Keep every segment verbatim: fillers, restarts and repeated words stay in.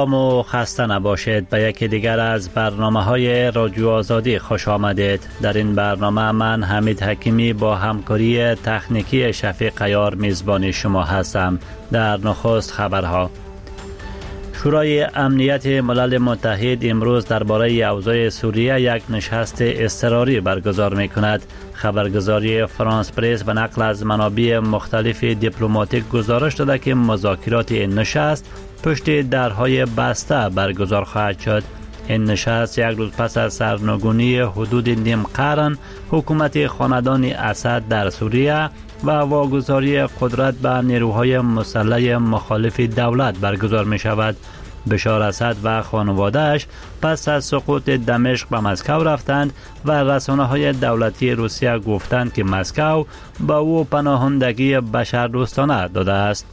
سلام و خسته نباشید. به یکی دیگر از برنامه‌های رادیو آزادی خوش آمدید. در این برنامه من حمید حکیمی با همکاری تکنیکی شفیق عیار میزبان شما هستم. در نخست خبرها: شورای امنیت ملل متحد امروز درباره اوضاع سوریه یک نشست اضطراری برگزار می‌کند. خبرگزاری فرانس پرس به نقل از منابع مختلف دیپلماتیک گزارش داده که مذاکرات این نشست پشت درهای بسته برگزار خواهد شد. این نشست یک روز پس از سرنگونی حدود نیم قرن حکومت خاندان اسد در سوریه و واگذاری قدرت به نیروهای مسلح مخالف دولت برگزار می شود. بشار اسد و خانواده‌اش پس از سقوط دمشق به مسکو رفتند و رسانه‌های دولتی روسیه گفتند که مسکو به او پناهندگی بشردوستانه داده است.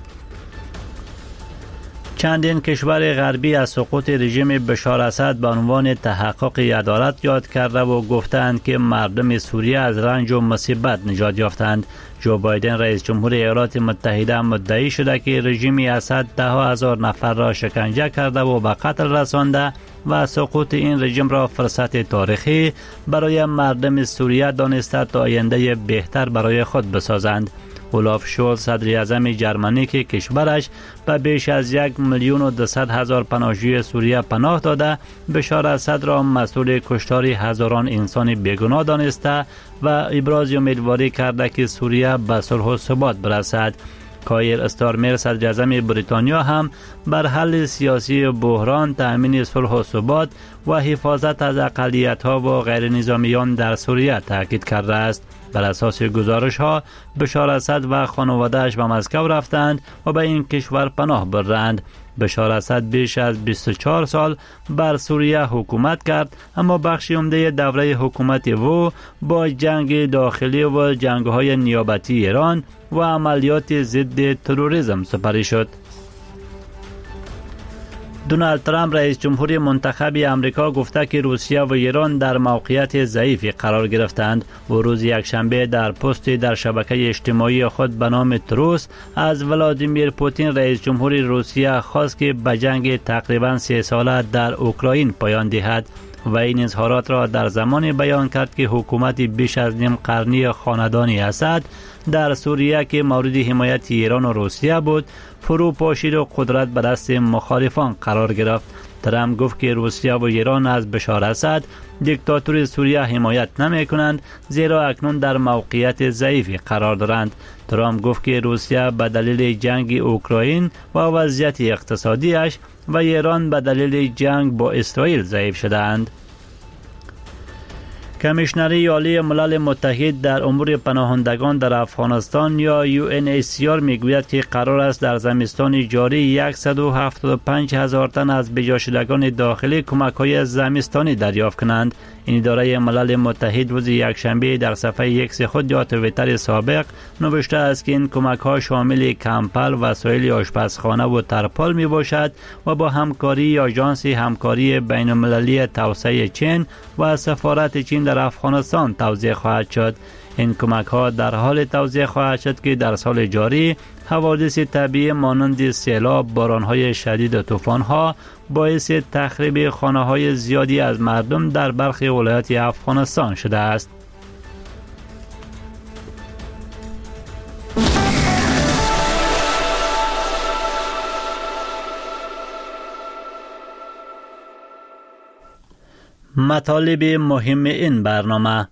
چندین کشور غربی از سقوط رژیم بشار اسد به عنوان تحقق عدالت یاد کرده و گفتند که مردم سوریه از رنج و مصیبت نجات یافتند. جو بایدن رئیس جمهور ایالات متحده مدعی شده که رژیم اسد ده هزار نفر را شکنجه کرده و به قتل رسانده و سقوط این رژیم را فرصت تاریخی برای مردم سوریه دانسته تا آینده بهتر برای خود بسازند. اولاف شولز صدر اعظم جرمنی که کشورش به بیش از یک میلیون و دویست هزار پناهجوی سوریه پناه داده، بشار اسد را مسئول کشتار هزاران انسان بیگناه دانسته و ابراز امیدواری کرده که سوریه به صلح و ثبات برسد. کایر استارمر صدر اعظم بریتانیا هم بر حل سیاسی بحران، تأمین صلح و ثبات و حفاظت از اقلیت‌ها و غیر نظامیان در سوریه تاکید کرده است. بر اساس گزارش ها بشار اسد و خانواده‌اش به مسکو رفتند و به این کشور پناه بردند. بشار اسد بیش از بیست و چهار سال بر سوریه حکومت کرد، اما بخش عمده دوره حکومت او با جنگ داخلی و جنگ‌های نیابتی ایران و عملیات ضد تروریسم سپری شد. دونالد ترامپ رئیس جمهور منتخب امریکا گفته که روسیه و ایران در موقعیت ضعیفی قرار گرفتند. او روز یکشنبه در پستی در شبکه اجتماعی خود به نام تروس از ولادیمیر پوتین رئیس جمهور روسیه خواست که به جنگ تقریباً سه ساله در اوکراین پایان دهد و این اظهارات را در زمانی بیان کرد که حکومت بیش از نیم قرنی خاندان اسد در سوریه که مورد حمایت ایران و روسیه بود فرو پاشید و قدرت به دست مخالفان قرار گرفت. ترامپ گفت که روسیه و ایران از بشار اسد دیکتاتور سوریه حمایت نمی کنند، زیرا اکنون در موقعیت ضعیفی قرار دارند. ترامپ گفت که روسیه به دلیل جنگ اوکراین و وضعیت اقتصادیش و ایران به دلیل جنگ با اسرائیل ضعیف شدند. کمیشنری عالی ملل متحد در امور پناهندگان در افغانستان یا یو ان اچ سی آر میگوید که قرار است در زمستان جاری صد و هفتاد و پنج هزار تن از بجاشدگان داخلی کمک‌های زمستانی دریافت کنند. این اداره ملل متحد روز یکشنبه در صفحه ایکس خود یا توییتر سابق نوشته است که این کمک‌ها شامل کمپل، وسایل آشپزخانه و ترپال می باشد و با همکاری آژانس همکاری بین‌المللی توسعه چین و سفارت چین در افغانستان توزیع خواهد شد. این کمک ها در حال توزیع خواهد شد که در سال جاری حوادث طبیعی مانند سیلاب، باران های شدید و طوفان ها باعث تخریب خانه های زیادی از مردم در برخی ولایات افغانستان شده است. مطالب مهم این برنامه: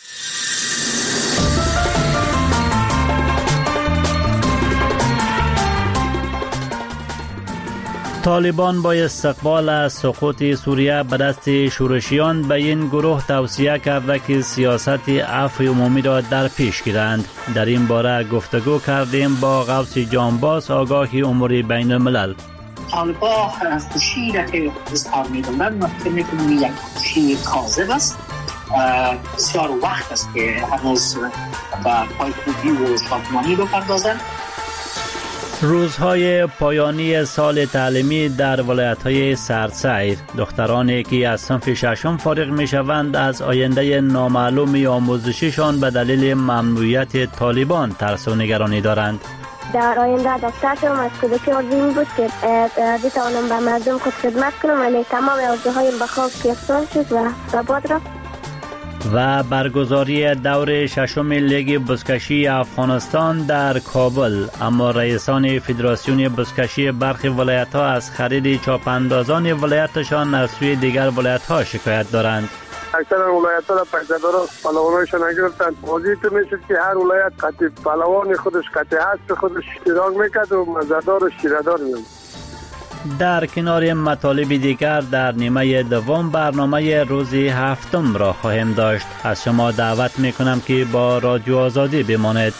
طالبان با استقبال از سقوط سوریه به دست شورشیان به این گروه توصیه کرده که سیاست عفو عمومی را در پیش گیرند. در این باره گفتگو کردیم با غوث جانباز، آگاه امور بین الملل. طالبان خوشی را که اظهار می‌کنند من فکر می‌کنم یک خوشی کاذب است. بسیار وقت است که هنوز به پایکوبی و شادمانی بپردازند. روزهای پایانی سال تعلیمی در ولایت‌های سرسیر، دخترانی که از صنف ششم فارغ می‌شوند از آینده نامعلوم آموزشیشان به دلیل ممنوعیت طالبان ترس و نگرانی دارند. در آینده دکتر شدم. از کودکی آرزویم بود که بتوانم به مردم خود خدمت کنم، ولی تمام آرزوهایم به خواب گرفتار شد و به باد رفت. و برگزاری دور ششم لیگ بزکشی افغانستان در کابل، اما رئیسان فدراسیون بزکشی برخی ولایت‌ها از خرید چاپاندازان ولایتشان از سوی دیگر ولایت‌ها شکایت دارند. اکثر ولایت‌ها را پیشه‌داران پهلوانایشان نگرفتند. بازی تو میشد که هر ولایت قطعه پهلوان خودش قطعه هست خودش اشتراک میکرد و مزدار و شیردار می‌شد. در کنار مطالب دیگر در نیمه دوم برنامه روز هفتم را خواهیم داشت. از شما دعوت میکنم که با رادیو آزادی بمانید.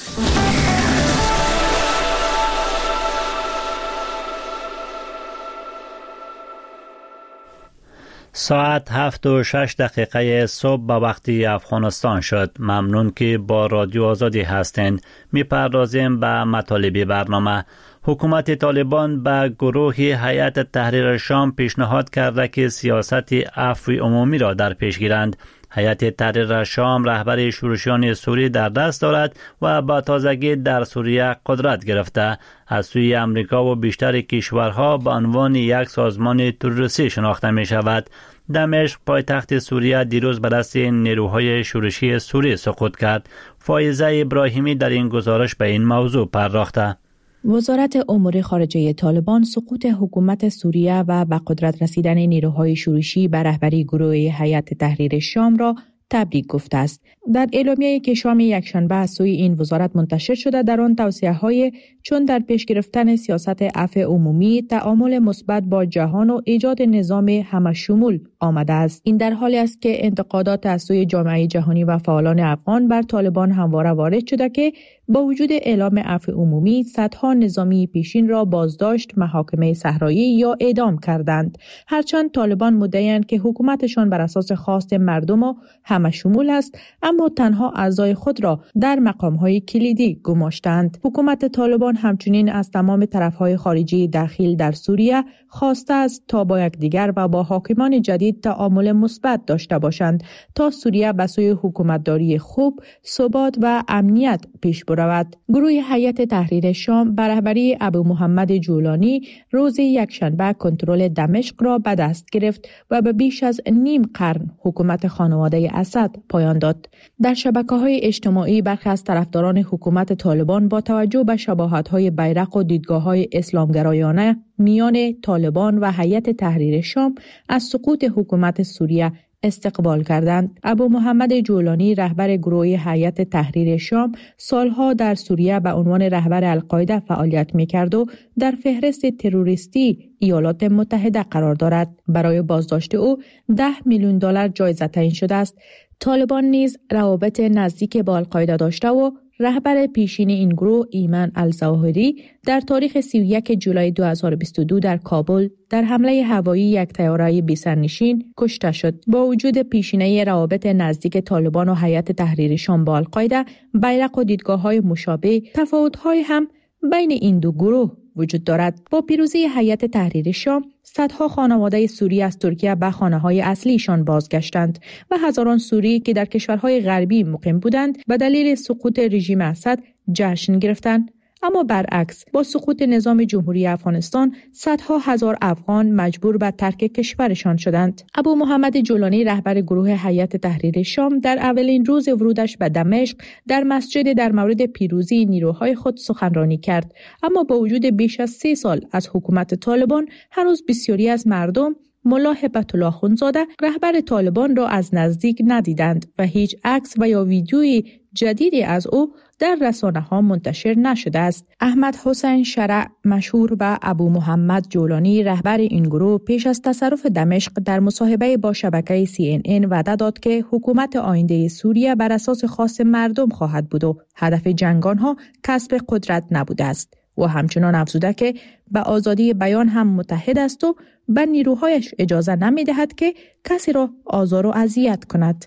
ساعت هفت و شش دقیقه صبح به وقت افغانستان شد. ممنون که با رادیو آزادی هستند. میپردازیم به مطالب برنامه. حکومت طالبان به گروه هیئت تحریر شام پیشنهاد کرده که سیاست عفو عمومی را در پیش گیرند. هیئت تحریر شام رهبر شورشیان سوری در دست دارد و با تازگی در سوریه قدرت گرفته. از سوی امریکا و بیشتر کشورها به عنوان یک سازمان تروریستی شناخته می شود. دمشق پایتخت سوریه دیروز به دست نیروهای شورشی سوری سقوط کرد. فایزه ابراهیمی در این گزارش به این موضوع پرداخته. وزارت امور خارجه طالبان سقوط حکومت سوریه و به قدرت رسیدن نیروهای شورشی به رهبری گروه هیئت تحریر شام را تبریک گفته است. در اعلامیه‌ای که شام یکشنبه از سوی این وزارت منتشر شده، در آن توصیه‌های چون در پیش گرفتن سیاست عفو عمومی، تعامل مثبت با جهان و ایجاد نظام همه‌شمول آمده است. این در حالی است که انتقادات از سوی جامعه جهانی و فعالان افغان بر طالبان همواره وارد شده که با وجود اعلام عفو عمومی صدها نظامی پیشین را بازداشت، محاکمه صحرایی یا اعدام کردند. هرچند طالبان مدعی‌اند که حکومتشان بر اساس خواست مردم و همه‌شمول است، اما تنها اعضای خود را در مقام‌های کلیدی گماشتند. حکومت طالبان همچنین از تمام طرف‌های خارجی داخل در سوریه خواسته است تا با یکدیگر و با حاکمان جدید تعامل مثبت داشته باشند تا سوریه به سوی حکومتداری خوب، ثبات و امنیت پیش برود. گروه هیئت تحریر شام به رهبری ابو محمد جولانی روز یکشنبه کنترل دمشق را به دست گرفت و به بیش از نیم قرن حکومت خانواده اسد پایان داد. در شبکه‌های اجتماعی برخی از طرفداران حکومت طالبان با توجه به شباهت‌های بیرق و دیدگاه‌های اسلامگرایانه میان طالبان و هیئت تحریر شام از سقوط حکومت سوریه استقبال کردند. ابو محمد جولانی رهبر گروه هیئت تحریر شام سالها در سوریه به عنوان رهبر القاعده فعالیت می‌کرد و در فهرست تروریستی ایالات متحده قرار دارد. برای بازداشت او ده میلیون دلار جایزه تعیین شده است. طالبان نیز روابط نزدیک با القاعده داشته و رهبر پیشین این گروه ایمن الظاهری در تاریخ سی و یک جولای دو هزار و بیست و دو در کابل در حمله هوایی یک طیاره بی‌سرنشین کشته شد. با وجود پیشینه روابط نزدیک طالبان و هیئت تحریر شام با القاعده، بیرق و دیدگاه‌های مشابه، تفاوت‌های هم بین این دو گروه وجود دارد. با پیروزی هیئت تحریر شام، صدها خانواده سوری از ترکیه به خانه‌های اصلیشان بازگشتند و هزاران سوری که در کشورهای غربی مقیم بودند به دلیل سقوط رژیم اسد جشن گرفتند. اما برعکس، با سقوط نظام جمهوری افغانستان صدها هزار افغان مجبور به ترک کشورشان شدند. ابو محمد جولانی رهبر گروه هیئت تحریر شام در اولین روز ورودش به دمشق در مسجد در مورد پیروزی نیروهای خود سخنرانی کرد. اما با وجود بیش از سه سال از حکومت طالبان، هنوز بسیاری از مردم ملا هبت الله اخوندزاده رهبر طالبان را از نزدیک ندیدند و هیچ عکس و یا ویدیوی جدیدی از او در رسانه ها منتشر نشده است. احمد حسین شرع مشهور و ابو محمد جولانی رهبر این گروه پیش از تصرف دمشق در مصاحبه با شبکه سی ان ان وعده داد که حکومت آینده سوریه بر اساس خواست مردم خواهد بود و هدف جنگ آنها کسب قدرت نبوده است. و همچنان افزوده که به آزادی بیان هم متحد است و به نیروهایش اجازه نمی دهد که کسی را آزار و اذیت کند.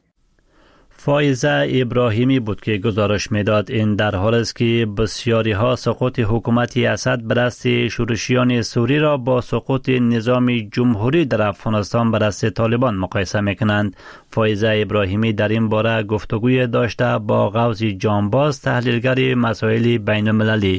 فایزه ابراهیمی بود که گزارش میداد. این در حال است که بسیاری ها سقوط حکومت اسد به دست شورشیان سوری را با سقوط نظام جمهوری در افغانستان به دست طالبان مقایسه میکنند. فایزه ابراهیمی در این باره گفتگوی داشته با غوث جانباز، تحلیلگر مسائل بین المللی.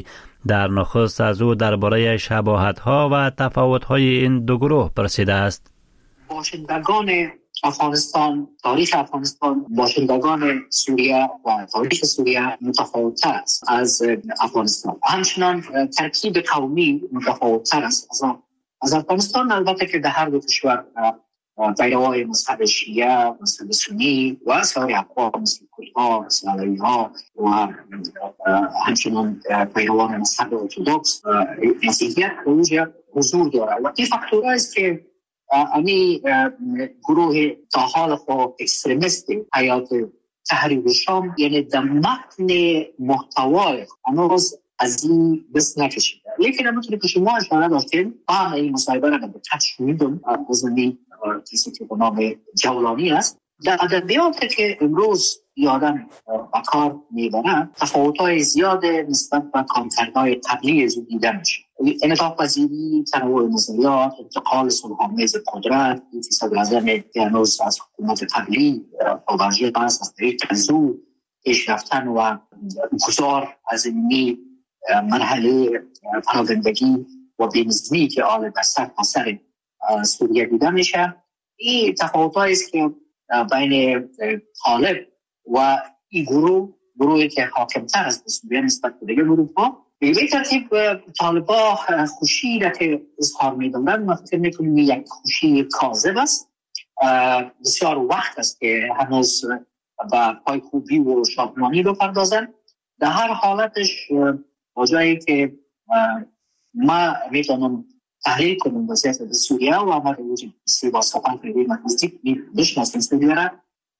در نخست از او درباره شباهت‌ها و تفاوت‌های این دو گروه پرسیده است. باشندگان افغانستان، تاریخ افغانستان، باشندگان سوریه و تاریخ سوریه متفاوت است از افغانستان. همچنان ترکیب قومی متفاوت است از از افغانستان. البته که در هر دو کشور پیروان مذهب شیعه، مذهب سنی و سایر اقوام مثل کردها، مثل علوی‌ها و همچنان پیروان مذهب ارتدوکس مسیحیت اونجا حضور داره و این فاکتورهایی است که امی گروه تا حال خود اکستریمیست حیات تحریر شام یعنی در متن محتوای هنوز از این دست نکشیده. لیکن همونطوری که شما اشاره داشتین هم این مصاحبه را به تشنیدم از این کسی که به نام جولانی است. در ادبیات که امروز یادم بکار میبرن تفاوت‌های زیاد نسبت به کانترهای قبلی زود دیده میشه. انعطاف پذیری، تنوع نظریات، انتقال صلح‌آمیز قدرت، فیصد لازم که هنوز از حکومت قبلی پاورژی است از طریق تنظیم پیش رفتن و گذار از این مرحله پراگندگی و بینظمی که آل بسر پسر سوریه دیده میشه. این تفاوت‌هایی است که بین طالب و این گروه گروهی که حاکمتر است سوریه نسبت به دیگه گروه‌ها به این ترتیب طالبا خوشی را که اظهار می‌دارند من فکر می‌کنم یک خوشی کاذب است. بسیار وقت است که هنوز با پای خوبی و شادمانی رو پردازن. در هر حالتش با جایی که ما میتونم تحلیل کنم وضعیت سوریه و ما روی با صحبت کنیم نزدیک میشناسیم سوریه را.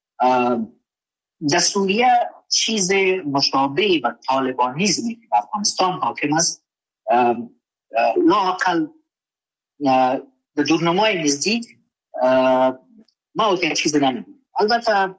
در سوریه چیز مشابه و طالبانیزمی که در افغانستان حاکم است لااقل در دورنمای نزدیک ما اوکی چیز نمیدیم. البته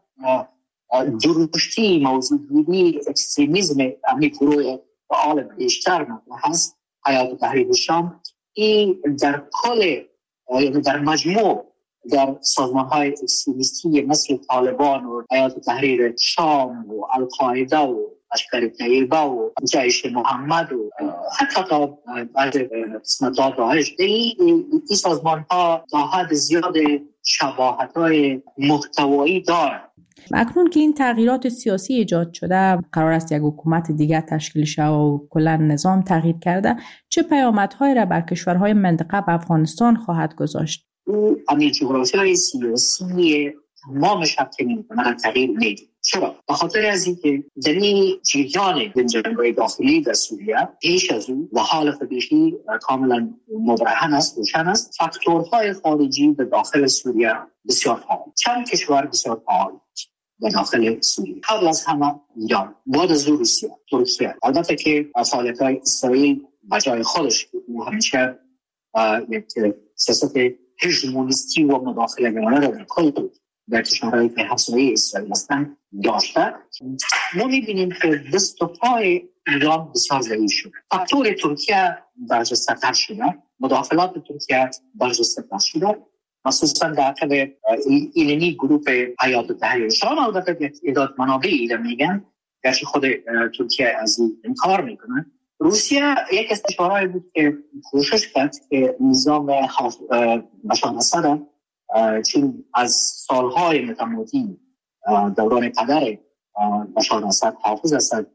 درشتی موضوعی اکستریمیزم امی گروه فعال بیشتر مطرح هست حیات تحریر شام. این در کل یعنی در مجموع در سازمان‌های اکستریمیستی مثل طالبان و حیات تحریر شام و القاعده و لشکر طیبه و جیش محمد و حتی تا بعض قسمت‌ها داعش این سازمان‌ها تا حد زیاد شباهت‌های محتوایی دارند. اکنون که این تغییرات سیاسی ایجاد شده قرار است یک حکومت دیگر تشکیل شود و کلا نظام تغییر کرده چه پیامدهایی را بر کشورهای منطقه و افغانستان خواهد گذاشت؟ او امی جغرافیای سیاسی تمامش هم که می‌کنه تغییر میده. چرا؟ به خاطر از اینکه در این جریان جنگ‌های داخلی در سوریه پیش از او و حال خودشی کاملا مبرهن است، روشن است. فاکتورهای خارجی در داخل سوریه بسیار فعال. چند کشور بسیار فعال در داخل سوریه. قبل از همه ایران، بعد از روسیه، ترکیه. البته که فعالیت‌های اسرائیل بجای خودش همیشه یک سیاست هژمونیستی و مداخله‌گرانه را در کل در کشورهای که همسایه اسرائیل هستند داشته. ما می‌بینیم که دست و پای ایران بسیار ضعیف شد. فاکتور ترکیه برجسته‌تر شده، مداخلات ترکیه برجسته‌تر شده، خصوصا در عقب ایلنی گروپ حیات تحریر شام. البته یک تعداد منابع ایران میگن گرچه خود ترکیه از این انکار میکنه. روسیه یک از کشورهایی بود که کوشش کرد که نظام بشار اسد چون از سالهای متمادی دوران پدر بشار اسد حافظ اسد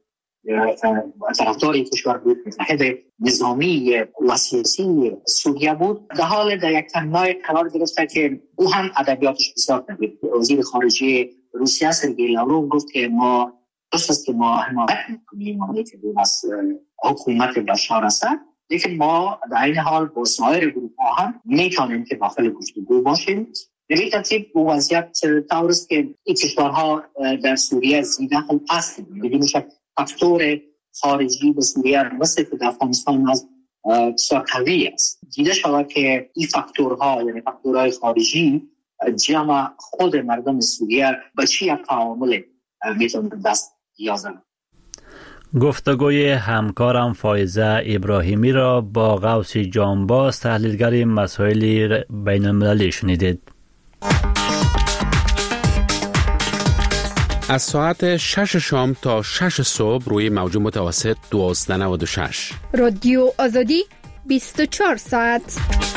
طرفدار این کشور بود، متحد نظامی و سیاسی سوریه بود، در حال در یک تنهای قرار گرفته که او هم ادبیاتش بسیار نبود. وزیر خارجه روسیه سرگئی لاروف گفت که ما درست است که ما حمایت میکنیم مملکت از حکومت بشار اسد، لیکن ما در این حال با سایر گروه‌ها هم میتونیم که داخل گفتگو باشیم. در این ترتیب وضعیت طور است که این کشورها در سوریه زیده هم هستند. بدون شک فاکتور خارجی به سوریه مثل که در افغانستان از بسیار قوی است. دیده شود که این فاکتورها یعنی فاکتورهای خارجی جمع خود مردم سوریه به چی تعامل میتونه دست بیازند. گفتگوی همکارم فایزه ابراهیمی را با غوث جانباز تحلیلگر مسائل بین المللی شنیدید. از ساعت شش شام تا شش صبح روی موج متوسط دوازده نود و شش. رادیو آزادی بیست و چهار ساعت.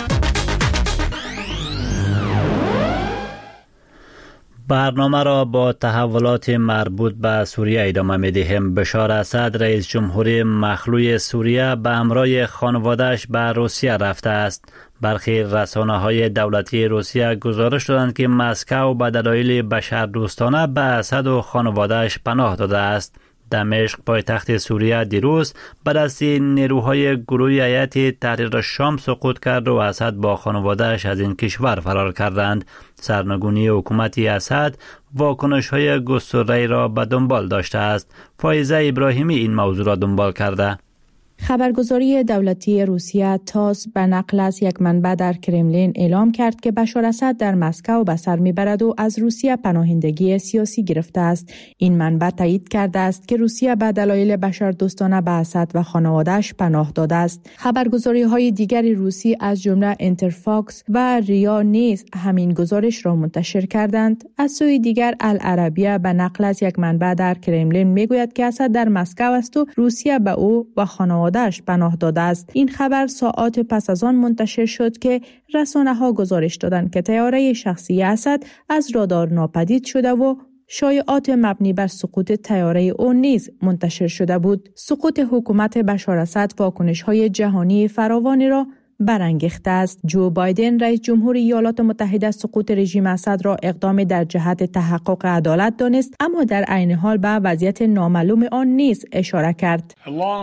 برنامه را با تحولات مربوط به سوریه ادامه می‌دهیم. بشار اسد رئیس جمهور مخلوع سوریه به همراه خانواده‌اش به روسیه رفته است. برخی رسانه‌های دولتی روسیه گزارش دادند که مسکو به دلایل بشردوستانه به اسد و خانواده‌اش پناه داده است. دمشق پایتخت سوریه دیروز به دست نیروهای گروه هیئت تحریر شام سقوط کرد و اسد با خانواده‌اش از این کشور فرار کردند. سرنگونی حکومت اسد واکنش‌های گسترده را به دنبال داشته است. فایزه ابراهیمی این موضوع را دنبال کرده. خبرگزاری دولتی روسیه تاس به نقل از یک منبع در کرملین اعلام کرد که بشار اسد در مسکو به سر میبرد و از روسیه پناهندگی سیاسی گرفته است. این منبع تایید کرده است که روسیه به دلایل بشردوستانه به اسد و خانواده‌اش پناه داده است. خبرگزاری‌های دیگری روسی از جمله انترفاکس و ریا نیز همین گزارش را منتشر کردند. از سوی دیگر العربیه به نقل از یک منبع در کرملین میگوید که اسد در مسکو است و روسیه به او و خانواده‌اش پناه داده است. این خبر ساعات پس از آن منتشر شد که رسانه‌ها گزارش دادند که طیاره شخصی اسد از رادار ناپدید شده و شایعات مبنی بر سقوط طیاره او نیز منتشر شده بود. سقوط حکومت بشار اسد واکنش‌های جهانی فراوانی را برانگیخته است. جو بایدن رئیس جمهور ایالات متحده سقوط رژیم اسد را اقدام در جهت تحقق عدالت دانست، اما در عین حال به وضعیت نامعلوم آن نیز اشاره کرد.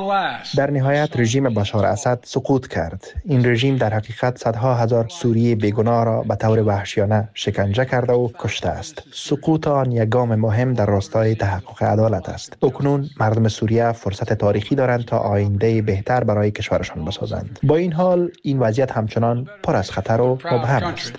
در نهایت رژیم بشار اسد سقوط کرد. این رژیم در حقیقت صدها هزار سوری بیگناه را به طور وحشیانه شکنجه کرده و کشته است. سقوط آن یک گام مهم در راستای تحقق عدالت است. اکنون مردم سوریه فرصت تاریخی دارند تا آینده بهتر برای کشورشان بسازند. با این حال این وضعیت همچنان پر از خطر و مبهم است.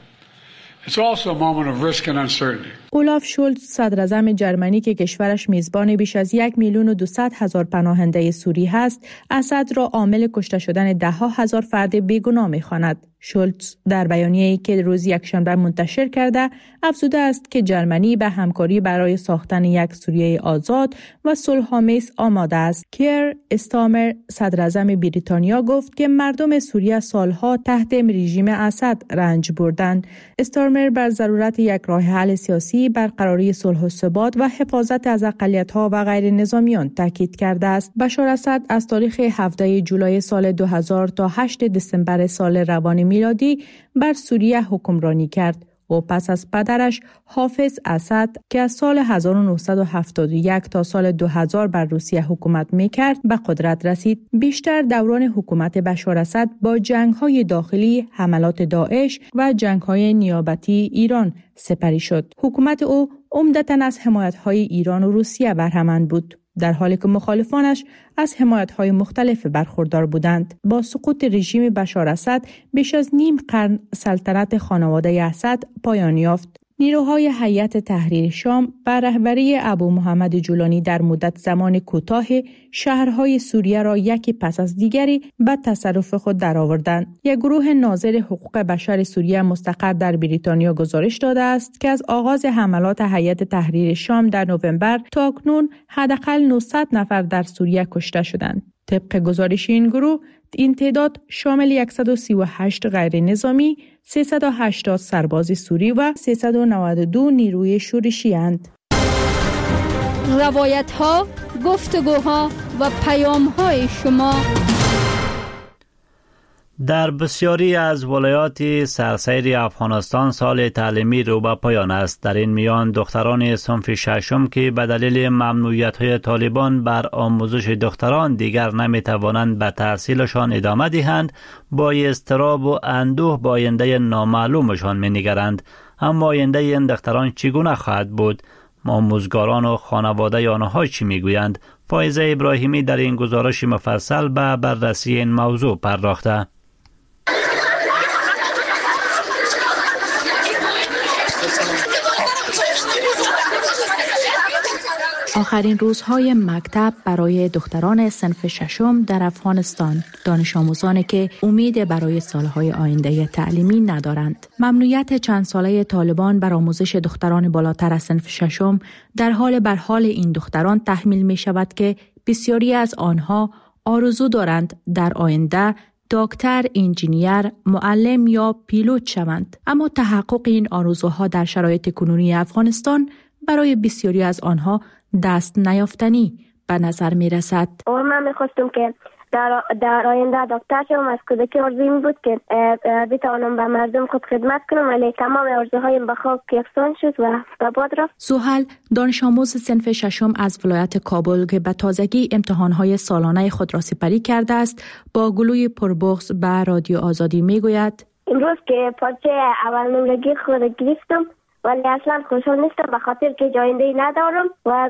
اولاف شولز صدراعظم جرمنی که کشورش میزبان بیش از یک میلیون و دویست هزار پناهنده سوری هست، اسد را عامل کشته شدن ده ها هزار فرد بیگناه می‌خواند. شولز در بیانیه‌ای که روز یکشنبه منتشر کرده افزوده است که جرمنی به همکاری برای ساختن یک سوریه آزاد و صلح‌آمیز آماده است. کیر استامر صدراعظم بریتانیا گفت که مردم سوریه سالها تحت رژیم اسد رنج بردند. استامر بر ضرورت یک راه حل سیاسی، برقراری صلح و ثبات و حفاظت از اقلیت‌ها و غیر نظامیان تاکید کرده است. بشار اسد از تاریخ هفدهم جولای سال دو هزار تا هشتم دسامبر سال روان میلادی بر سوریه حکمرانی کرد و پس از پدرش حافظ اسد که از سال هزار و نهصد و هفتاد و یک تا سال دو هزار بر روسیه حکومت میکرد به قدرت رسید. بیشتر دوران حکومت بشار اسد با جنگ‌های داخلی، حملات داعش و جنگ‌های نیابتی ایران سپری شد. حکومت او عمدتاً از حمایت‌های ایران و روسیه برهمن بود، در حالی که مخالفانش از حمایت‌های مختلف برخوردار بودند. با سقوط رژیم بشار اسد بیش از نیم قرن سلطنت خانواده اسد پایان یافت. نیروهای هیئت تحریر شام به رهبری ابو محمد جولانی در مدت زمان کوتاه شهرهای سوریه را یکی پس از دیگری به تصرف خود درآوردند. یک گروه ناظر حقوق بشر سوریه مستقر در بریتانیا گزارش داده است که از آغاز حملات هیئت تحریر شام در نوامبر تا اکنون حداقل نهصد نفر در سوریه کشته شدند. طبق گزارش این گروه، این تعداد شامل صد و سی و هشت غیر نظامی، سیصد و هشتاد سرباز سوری و سیصد و نود و دو نیروی شورشی اند. روایت ها، گفتگوها و پیام های شما. در بسیاری از ولایات سراسر افغانستان سال تعلیمی رو به پایان است. در این میان دختران صنف ششم که به دلیل ممنوعیت‌های طالبان بر آموزش دختران دیگر نمی‌توانند به تحصیلشان ادامه دهند، با اضطراب و اندوه با آینده نامعلومشان می‌نگرند. اما آینده این دختران چگونه خواهد بود؟ آموزگاران و خانواده آنها چی می‌گویند؟ فایزه ابراهیمی در این گزارش مفصل به بررسی این موضوع پرداخته. آخرین روزهای مکتب برای دختران صنف ششم در افغانستان، دانش آموزانی که امید برای سالهای آینده تعلیمی ندارند. ممنوعیت چند ساله طالبان بر آموزش دختران بالاتر از صنف ششم در حال بر حال این دختران تحمیل می شود که بسیاری از آنها آرزو دارند در آینده دکتر، انجینیر، معلم یا پیلوت شوند. اما تحقق این آرزوها در شرایط کنونی افغانستان برای بسیاری از آنها دست نیافتنی به نظر می رسد. من می خواستم که در, در آینده دکتر شوم. از کودکی آرزویم بود که بتوانم به مردم خود خدمت کنم، ولی تمام آرزوهایم به خاک یکسان شد و به باد رفت. سهیل دانش آموز صنف ششم از ولایت کابل که به تازگی امتحانهای سالانه خود را سپری کرده است، با گلوی پربغض به رادیو آزادی می گوید: امروز که پارچه اول نمرگی خود گرفتم، ولی اصلا خوشحال نیستم به خاطر که جاینده‌ای ندارم و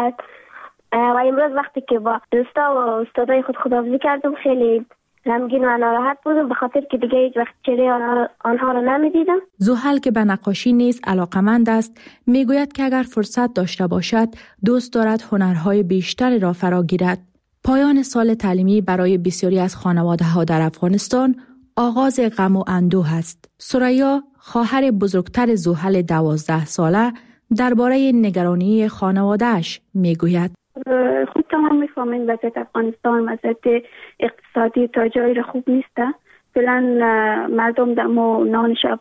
و امروز وقتی که با دوستا و استادای خود خداحافظی کردم خیلی غمگین و ناراحت بودم به خاطر که دیگه هیچ وقت چهره آنها, آنها را نمیدیدم. زحل که به نقاشی نیز علاقمند است میگوید که اگر فرصت داشته باشد دوست دارد هنرهای بیشتری را فرا گیرد. پایان سال تعلیمی برای بسیاری از خانواده‌ها در افغانستان آغاز غم و اندوه است. ثریا، خواهر بزرگتر زحل دوازده ساله، درباره نگرانی خانواده‌اش میگوید: خود تمام میفهمین وضعیت افغانستان وضعیت اقتصادی تا جایی را خوب نیسته. فعلا مردم دمو نان شب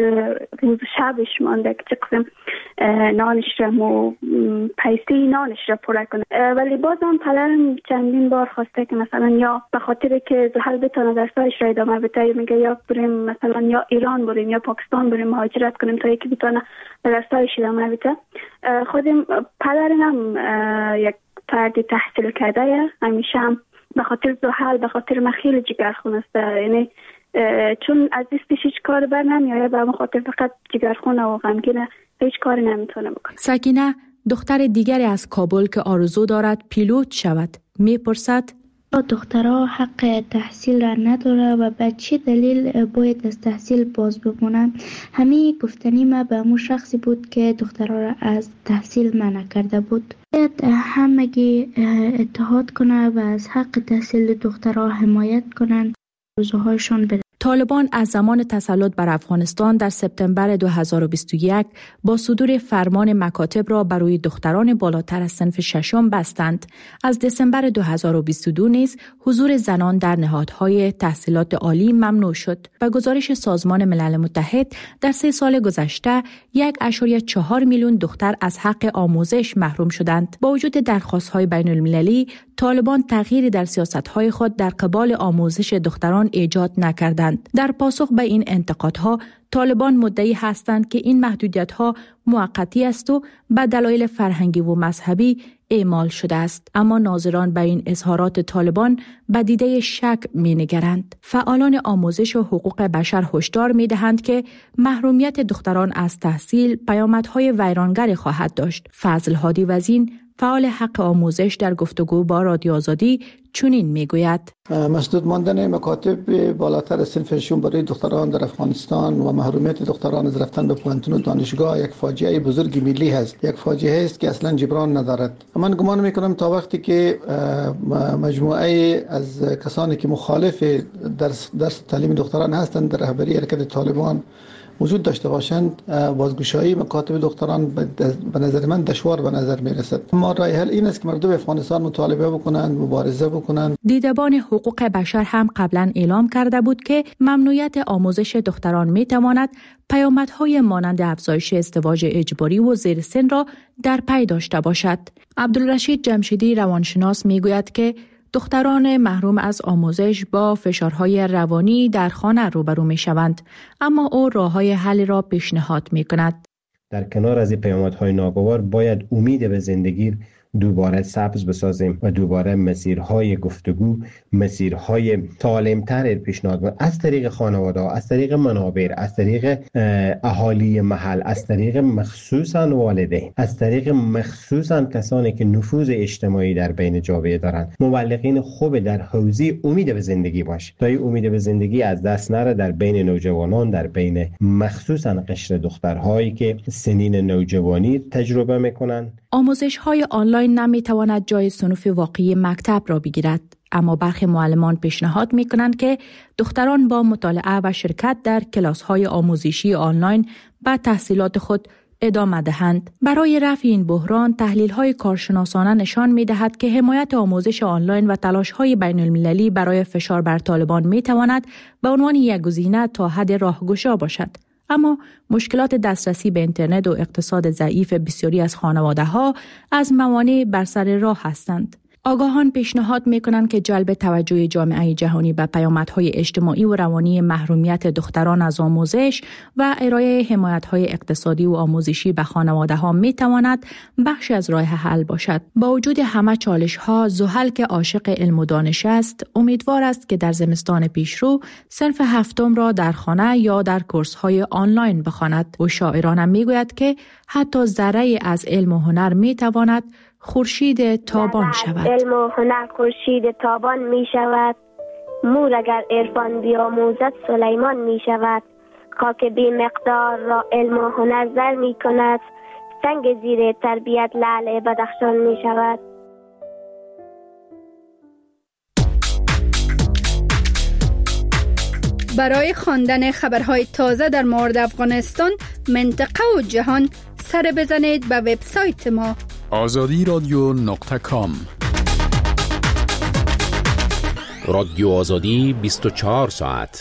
روز شبش مانده که قسم نانش را مو پیسی نانش را پره کنه، ولی باز هم پدرم چندین بار خواسته که مثلا یا به خاطر که زحل بتونه درسایش را ادامه بده، میگه یا بریم مثلا یا ایران بریم یا پاکستان بریم مهاجرت کنیم تا یکی بتونه درسایش ادامه بده. خودم پدرم هم یک فردی تحصیل کرده، همیشه هم به خاطر زحل به خاطر من خیلی جگرخون است، یعنی چون از دستش هیچ کار بر نمیآید به خاطر فقط جگرخون و غمگینه، هیچ کاری نمیتونه بکنه. سکینه دختر دیگری از کابل که آرزو دارد پیلوت شود میپرسد: دخترها حق تحصیل را نداره و به چه دلیل باید از تحصیل باز بمونن؟ همه گفتنی ما به همون شخصی بود که دخترها را از تحصیل منع کرده بود. باید همگی اتحاد کنه و از حق تحصیل دخترها حمایت کنن، روزهایشون بده. طالبان از زمان تسلط بر افغانستان در سپتامبر دو هزار و بیست و یک با صدور فرمان مکاتب را برای دختران بالاتر از صنف ششم بستند. از دسامبر دو هزار و بیست و دو نیز حضور زنان در نهادهای تحصیلات عالی ممنوع شد. به گزارش سازمان ملل متحد در سه سال گذشته یک اشاره چهار میلیون دختر از حق آموزش محروم شدند. با وجود درخواست‌های بین المللی، طالبان تغییری در سیاست‌های خود در قبال آموزش دختران ایجاد نکردند. در پاسخ به این انتقادها، طالبان مدعی هستند که این محدودیت‌ها موقتی است و به دلایل فرهنگی و مذهبی اعمال شده است. اما ناظران به این اظهارات طالبان به دیده شک می‌نگرند. فعالان آموزش و حقوق بشر هشدار می‌دهند که محرومیت دختران از تحصیل پیامدهای ویرانگری خواهد داشت. فضل هادی وزین، فعال حق آموزش، در گفتگو با رادیو آزادی چنین میگوید: مسدود ماندن مکاتب بالاتر صنف ششم برای دختران در افغانستان و محرومیت دختران از رفتن به پوهنتون و دانشگاه یک فاجعه بزرگ ملی است، یک فاجعه است که اصلا جبران ندارد. من گمان میکنم تا وقتی که مجموعه از کسانی که مخالف درس, درس تعلیم دختران هستند در رهبری حرکت طالبان وجود داشته باشند، بازگشایی مکاتب دختران به نظر من دشوار به نظر می رسد. اما راه حل این است که مردم افغانستان مطالبه بکنند، مبارزه بکنند. دیدبان حقوق بشر هم قبلا اعلام کرده بود که ممنوعیت آموزش دختران می تواند پیامدهای مانند افزایش ازدواج اجباری و زیر سن را در پی داشته باشد. عبدالرشید جمشیدی روانشناس می گوید که دختران محروم از آموزش با فشارهای روانی در خانه روبرو می شوند، اما او راه‌های حل را پیشنهاد می کند. در کنار از این پیامدهای ناگوار باید امید به زندگی دوباره سبز بسازیم و دوباره مسیرهای گفتگو، مسیرهای سالمتر پیشنهاد کنیم از طریق خانواده، از طریق منابر، از طریق اهالی محل، از طریق مخصوصا والدین، از طریق مخصوصا کسانی که نفوذ اجتماعی در بین جامعه دارند. مبلغین خوب در حوزه امید به زندگی باشه تا این امید به زندگی از دست نره در بین نوجوانان، در بین مخصوصا قشر دخترهایی که سنین نوجوانی تجربه میکنن. آموزش‌های آنلاین آنلاین نمیتواند جای صنوف واقعی مکتب را بگیرد، اما برخی معلمان پیشنهاد میکنند که دختران با مطالعه و شرکت در کلاس‌های آموزشی آنلاین به تحصیلات خود ادامه دهند. برای رفع این بحران، تحلیل‌های کارشناسانه نشان می‌دهد که حمایت آموزش آنلاین و تلاش‌های بین‌المللی برای فشار بر طالبان می‌تواند به عنوان یک گزینه تا حد راهگشا باشد. اما مشکلات دسترسی به اینترنت و اقتصاد ضعیف بسیاری از خانواده‌ها از موانع بر سر راه هستند. آگاهان پیشنهاد می‌کنند که جلب توجه جامعه جهانی به پیامدهای اجتماعی و روانی محرومیت دختران از آموزش و ارائه حمایت‌های اقتصادی و آموزشی به خانواده‌ها می‌تواند بخشی از راه حل باشد. با وجود همه چالش‌ها، زحل که عاشق علم و دانش است، امیدوار است که در زمستان پیشرو صنف هفتم را در خانه یا در کورس‌های آنلاین بخواند. و شاعرانه می‌گوید که حتی ذره از علم و هنر می‌تواند خورشید تابان شود. علم و هنر خورشید تابان می شود. مور اگر عرفان بیاموزد سلیمان می شود. خاک بی مقدار را علم و هنر زر می کند. سنگ زیر تربیت لعل بدخشان می شود. برای خواندن خبرهای تازه در مورد افغانستان، منطقه و جهان، سر بزنید به وبسایت ما آزادی رادیو نقطه کام. رادیو آزادی بیست و چهار ساعت.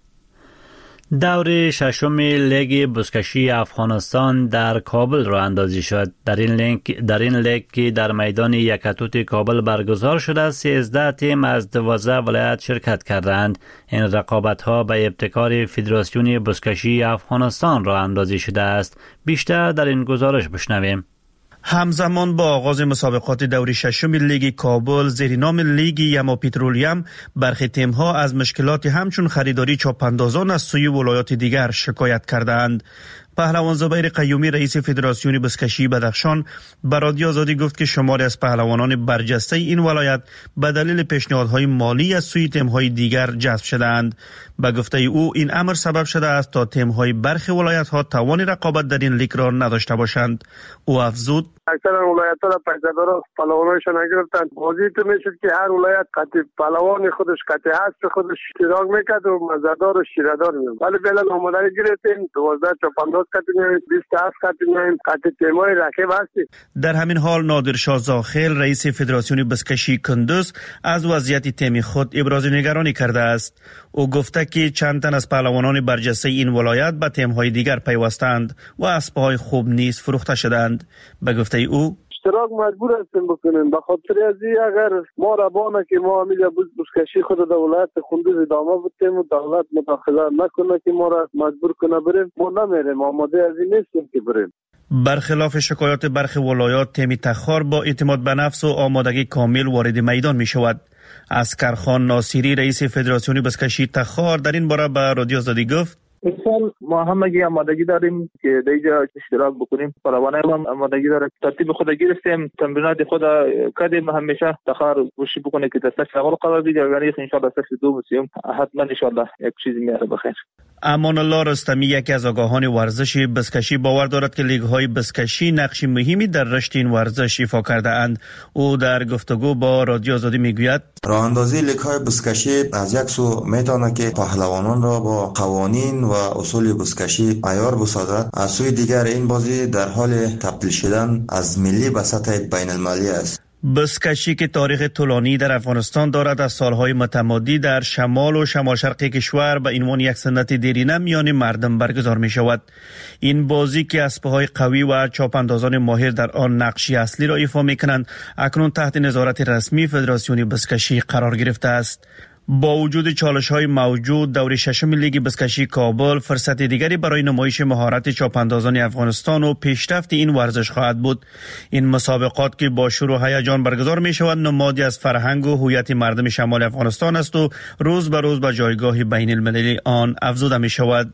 دور ششم لیگ بزکشی افغانستان در کابل را اندازی شد. در این لیگ در این لیگ که در میدان یکتوت کابل برگزار شده، سیزده تیم از دوازده ولایت شرکت کردند. این رقابت‌ها به ابتکار فدراسیون بزکشی افغانستان را اندازی شده است. بیشتر در این گزارش بشنویم. همزمان با آغاز مسابقات دور ششم لیگ کابل زیر نام لیگ یما پترولیم، برخی تیم‌ها از مشکلات همچون خریداری چاپاندازان از سوی ولایات دیگر شکایت کردند. پهلوان زبیر قیومی رئیس فدراسیون بزکشی بدخشان به رادیو آزادی گفت که شماری از پهلوانان برجسته این ولایت به دلیل پیشنهادهای مالی از سوی تیم‌های دیگر جذب شدند. به گفته او این امر سبب شده است تا تیم‌های برخی ولایت‌ها توان رقابت در این لیگ را نداشته باشند. او افزود: اکثر ولایت‌ها را پیشه‌دارا پهلوانایشان نگرفتند. بازی تو میشد که هر ولایت قطعی پهلوان خودش قطعی هست خودش اشتراک میکرد و مزدار و شیردار می‌بود. ولی فعلا آمادگی گرفتیم دوازده چاپانداز قطعی بیست و هفت قطعی قطعی تیم‌های رقیب هستیم. در همین حال نادرشاه زاخیل رئیس فدراسیون بزکشی کندوز از وضعیت تیم خود ابراز نگرانی کرده است. او گفته که چند تن از پهلوانان برجسته این ولایت به تیم‌های دیگر پیوستند و اسب‌های خوب نیز فروخته شدند. به گفته او اشتراک مجبور هستیم بکنیم. به خاطر از این اگر ما را بانه که ما همیشه بزکشی خود در ولایت کندوز ادامه بدیم و دولت مداخله نکنه که ما را مجبور کنه بریم، ما نمیریم. آماده از این نیستیم که بریم. برخلاف شکایات برخی ولایات، تیم تخار با اعتماد به نفس و آمادگی کامل وارد میدان می شود. اسکرخان ناصری رئیس فدراسیون بزکشی تخار در این باره به رادیو آزادی گفت: امسال ما همگی آمادگی داریم که در اینجا اشتراک بکنیم. پهلوانای ما آمادگی داره. ترتیب خود گرفتیم، تمرینات خود کردیم. همیشه تخار کوشش بکنه که دستش اول قرار بگیره. یعنی ان شاء الله دست دوم سوم حتما ان شاء الله یک چیزی میاره بخیر. امان الله رستمی یکی از آگاهان ورزش بزکشی باور دارد که لیگ‌های بزکشی نقش مهمی در رشد این ورزش ایفا کرده اند. او در گفتگو با رادیو آزادی میگوید: راهاندازی لیگ‌های بزکشی از یک سو میتونه که پهلوانان را با قوانین و اصول بزکشی عیار بسازد. از سوی دیگر این بازی در حال تبدیل شدن از ملی به سطح بین المللی است. بزکشی که تاریخ طولانی در افغانستان دارد، از سالهای متمادی در شمال و شمال شرقی کشور به عنوان یک سنت دیرینه میان مردم برگزار می شود. این بازی که اسبهای قوی و چاپاندازان ماهر در آن نقشی اصلی را ایفا می کنند، اکنون تحت نظارت رسمی فدراسیون بزکشی قرار گرفته است. با وجود چالش‌های موجود، دور ششم لیگ بزکشی کابل فرصت دیگری برای نمایش مهارت چاپاندازان افغانستان و پیشرفت این ورزش خواهد بود. این مسابقات که با شور و هیجان برگزار می‌شود، نمادی از فرهنگ و هویت مردم شمال افغانستان است و روز به روز به جایگاه بین المللی آن افزوده می‌شود.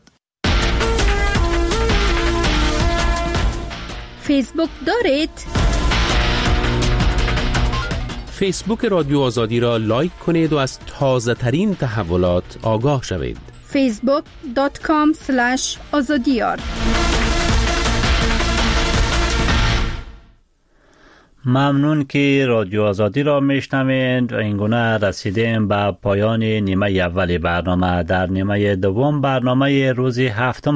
فیسبوک دارید؟ فیسبوک رادیو آزادی را لایک کنید و از تازه ترین تحولات آگاه شوید. فیسبوک دات کام اسلش آزادیار. ممنون که رادیو آزادی را میشنوید. این گونه رسیدیم به پایان نیمه اول برنامه. در نیمه دوم برنامه روز هفتم